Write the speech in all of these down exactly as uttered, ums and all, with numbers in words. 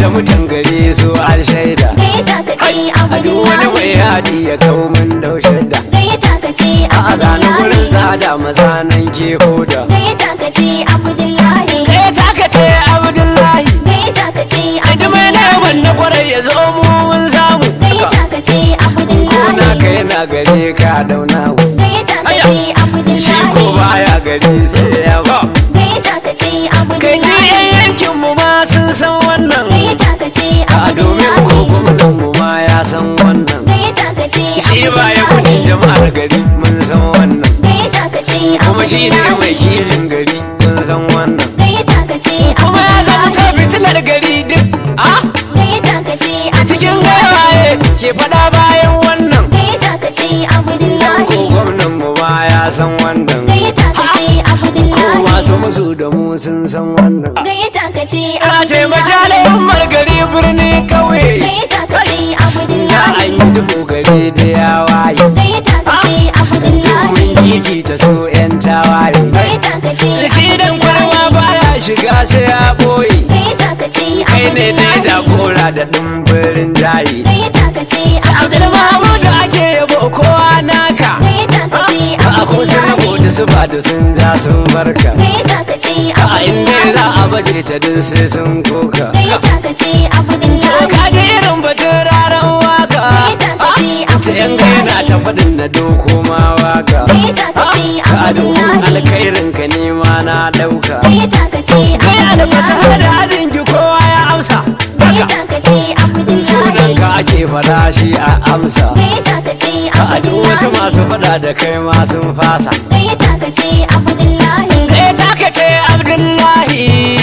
da mutan gari su an shaida. gayyata ka ce A duk wani mai Abdullahi yadi ya kawo min daushe da. gayyata ka ce A zane wurin Abdullahi tsada masanan ke hoda. gayyata ka ce Abdullahi Gayyata ka ce Abdullahi. gayyata ka ce Idan mai neman na kwarai ya zo mu mun samu. gayyata ka ce Ko na Abdullahi kai na gare ka dauna. gayyata ka ce Shi ko Abdullahi baya gari sai ya ba. gayyata ka ce Kai ni Abdullahi yan yankin mu ma sun san wannan. gayyata ka ce A domin ko Abdullahi gwamnan mu ma ya san wannan. gayyata ka ce Shi ba ya kudin jama'ar gari mun san wannan. gayyata ka ce Kuma shi ne mai Abdullahi kilin gari kun san wannan. gayyata ka ce Kuma ya zama ta Abdullahi fitilar gari duk. Ah, gayyata ka ce a cikin gaiwaye ke faɗa bayan wannan. gayyata ka ce Ko Abdullahi gwamnan mu ma ya san wannan. gayyata ka ce Ko Abdullahi masu musu da mu sun san wannan. gayyata ka ce Na taimaka da yammar gari birni kauye. gayyata ka ce Da Abdullahi an yi duhu gari da ya waye. gayyata ka ce Abdullahi Domin gigi ta so 'yan tawaye. gayyata ka ce Shi dan kwarma baya shiga sai ya boye. gayyata ka ce Kai ne ne Abdullahi jagora da ɗumbirin jayi. gayyata ka ce Abdul Mahmud ake yabo kowa naka. gayyata ka ce A ko sun rabo da su ba da sun ja sun barka. gayyata ka ce A inda za a baje ta duk sai sun koka. gayyata ka ce To Abdullahi ka ji irin batun raran waka. gayyata ka ce Ta yanga yana ta faɗin da doko ma waka. gayyata ka ce Ka domin Abdullahi alkhairin ka nema na ɗauka. gayyata ka ce Kai albasa Abdullahi da ajin ki kowa ya amsa. gayyata ka ce Abdullahi Sunan ka ake faɗa shi a amsa. gayyata ka ce A duk wasu Abdullahi masu faɗa da kai ma sun fasa. gayyata ka ce Abdullahi Kai ta ka ce Abdullahi.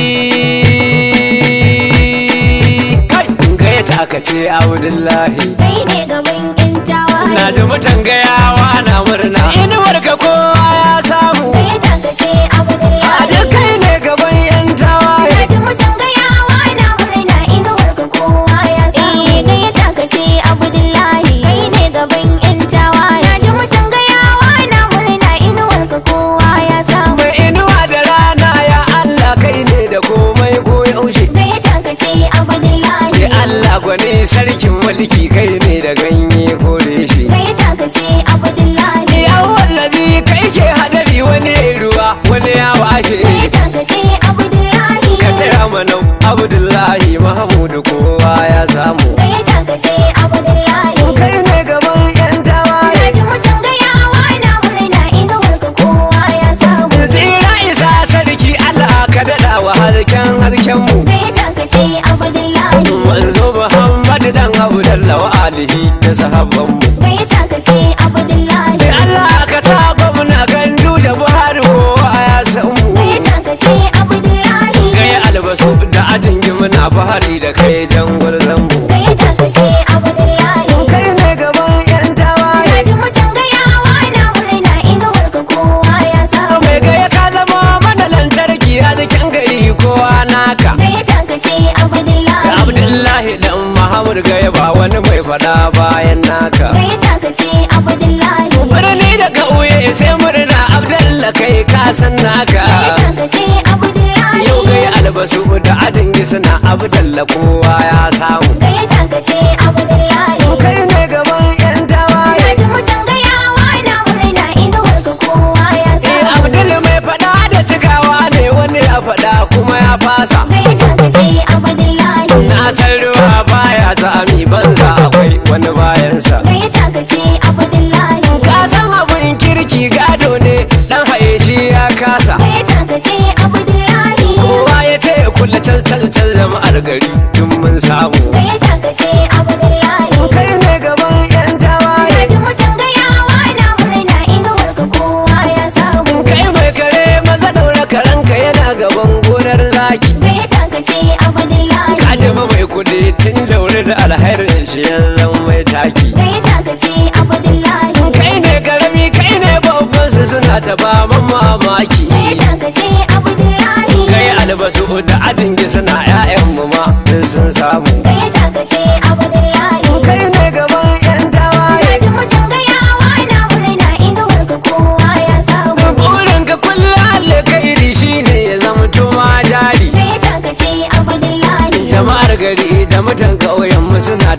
Kai kai ta ka ce Abdullahi. kai ne gaban yan tawaye Na ji mutan gayawa na murna. Inuwar ka kowa ya samu. gayyata ka ce A Abdullahi duk kai ne gaban yan tawaye. na ji mutum gayawa na murna inuwar ka kowa ya samu eh gayyata ka ce Abdullahi kai ne gaban yan tawaye na ji mutum gayawa na murna inuwar ka kowa ya samu Mai inuwa da rana ya Allah kai ne da komai ko yaushe. gayyata ka ce Abdullahi Sai Allah gwani sarkin mulki kai ne da ganye ko reshe. gayyata ka ce Abdullahi Ya wallazi kai ke hadari wani ya ruwa wani ya washe. gayyata ka ce Abdullahi Ka taya mana Abdullahi Mahmudu kowa ya samu. gayyata ka ce Abdullahi Kai ne gaban yan tawaye. na ji mutum gayawa na murna inuwar ka kowa ya samu Tsira isa sarki Allah ka daɗa wa harken harken mu. gayyata ka ce Abdullahi Manzo Muhammad dan Abdullah wa alihi da sahabban mu. gayyata ka ce Abdullahi Allah ka sa gwamna gandu da Buhari kowa ya san mu. gayyata ka ce Abdullahi Kai albasu da ajin muna bahari da kai jangwar zambu. gayyata ka ce Abdullahi Kai ne gaban yan tawaye. na ji mutum gayawa na murna inuwar ka kowa ya samu Mai gaya ka zama mana lantarki a cikin gari kowa naka. gayyata ka ce Da Abdullahi Abdullahi dan Muhammad gaya ba wani mai faɗa bayan naka. gayyata ka ce Abdullahi Birni da ƙauye sai murna Abdullahi kai ka san naka. gayyata ka ce Abdullahi Yau gaya albasu da ajin suna Abdullahi kowa ya samu. gayyata ka ce Abdullahi Kai ne gaban yan tawaye. na ji mutum gayawa na murna inuwar ka kowa ya Eh samu Abdul mai faɗa da cikawa ne wani ya faɗa kuma ya fasa. gayyata ka ce Abdullahi Na san ruwa baya tsami banza akwai wani bayansa. gayyata ka ce Abdullahi Ka san abin kirki gado ne dan haye shi ya kasa. gayyata ka ce Abdullahi Kowa ya ce kulle cancan jama'ar gari duk mun samu. gayyata ka ce Abdullahi Kai ne gaban yan tawaye. na ji mutum gayawa na murna inuwar ka kowa ya samu Kai mai kare maza daura karanka yana gaban gonar zaki. gayyata ka ce Abdullahi Ka jama mai kuɗi tun daure da alhairin shi yanzu mai taki. gayyata ka ce Abdullahi Kai ne karami kai ne babban su suna ta ba mamaki. gayyata ka ce Abdullahi Kai albasu da ajin suna 'ya'yan mu ma duk sun samu. gayyata ka ce Abdullahi Kai ne gaban yan tawaye. na ji mutum gayawa na murna inuwar ka kowa ya samu Burin ka kullum alkairi shine ya zama tuma jari. gayyata ka ce Abdullahi Jama'ar gari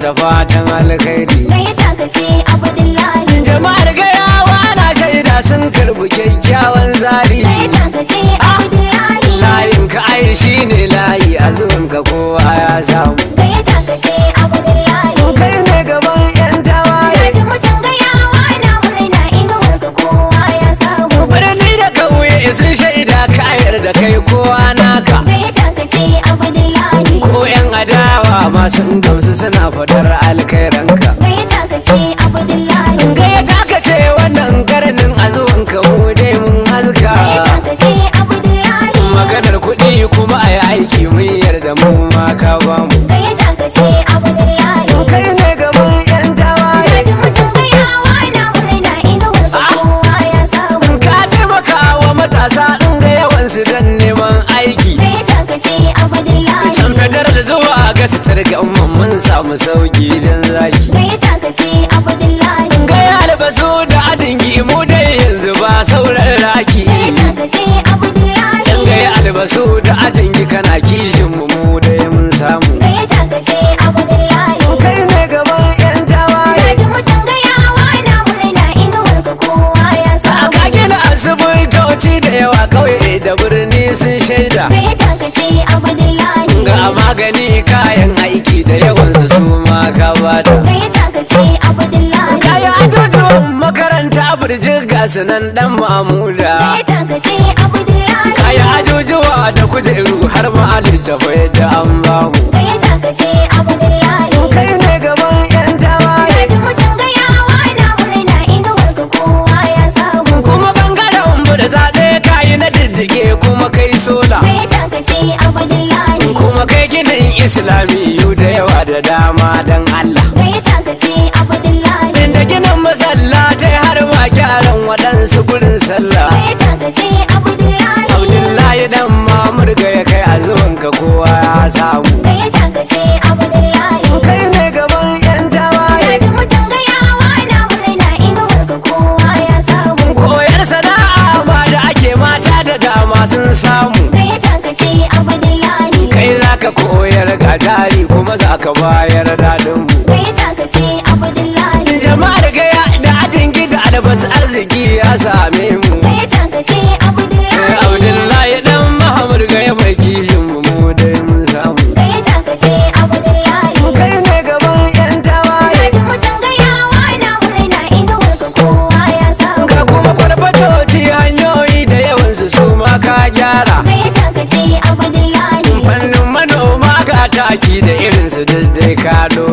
ta fatan alkhairi. gayyata ka ce Abdullahi. Jama'ar gayawa na shaida sun karbi kyakkyawan zari. gayyata ka ce Abdullahi. Layin ka ai shi ne layi a zuwan ka kowa ya samu. gayyata ka ce Abdullahi. Kai ne gaban yan tawaye. na ji mutum gayawa na murna inuwar ka kowa ya samu. Birni da ƙauye sun shaida kayar da kai kowa naka. gayyata ka ce Abdullahi. Ko yan adawa ma sun gamsu suna fadar alkhairanka. gayyata ka ce Abdullahi. Gayyata ka ce wannan karnin a zuwan ka mu dai mun haska. gayyata ka ce Abdullahi. Maganar kuɗi kuma a yi aiki mun yarda mu ma ka ba mu. gayyata ka ce Abdullahi. Kai ne gaban yan tawaye. na ji mutum gayawa na murna inuwar ka kowa ya samu. Ka taimaka wa matasa in ga yawan su dan neman aiki. gayyata ka ce Abdullahi. Can fadar da zuwa ga sitar ga umman mun samu sauki dan zaki. gayyata ka ce Abdullahi. Gaya albasu da adingi mu dai yanzu ba sauran raki. gayyata ka ce Abdullahi. Yan gaya albasu da adingi kana kishin mu mu dai mun samu. gayyata ka ce Abdullahi. Kai ne gaban yan tawaye. na ji mutum gayawa na murna inuwar ka kowa ya samu. Ka gina asibitoci da yawa kauye da birni sun shaida. gayyata ka ce Abdullahi. Ga magani kayan aiki da yawansu su ma ka bada. gayyata ka ce Abdullahi. Kaya ajujuwan makaranta birjin gasu nan dan mamuda. gayyata ka ce Abdullahi. Kaya ajujuwa da kujeru har ma littafai da an bamu. gayyata ka ce Abdullahi. Kai ne gaban yan tawaye. na ji mutum gayawa na murna inuwar ka kowa ya samu. Kuma bangaren mu da zaɓe kayi na diddige kuma kai sola. gayyata ka ce Abdullahi. Kuma kai ginin islamiyu da yawa da dama dan Allah. gayyata ka ce Abdullahi. Inda ginin masallatai har ma gyaran waɗansu gurin sallah. gayyata ka ce Abdullahi. Abdullahi dan mamur ga ya kai a zuwan ka kowa ya samu. gayyata ka ce Abdullahi. Kai ne gaban yan tawaye. na ji mutum gayawa na murna inuwar ka kowa ya samu. Koyar sana'a ma da ake mata da dama sun samu. gayyata ka ce Abdullahi. Kai za ka koyar ga jari kuma za ka bayar daɗin mu. gayyata ka ce Abdullahi. Jama'ar gaya da ajin gida albas arziki ya same mu. gayyata ka ce Abdullahi. Abdullahi dan Muhammad gaya mai kishin mu mu dai mun samu. gayyata ka ce Abdullahi. Kai ne gaban yan tawaye. na ji mutum gayawa na murna inuwar ka kowa ya samu. Ka kuma kwarfatoci hanyoyi da yawansu su ma ka gyara. gayyata ka ce Abdullahi. Fannin manoma ka taki da irinsu duk dai ka dora.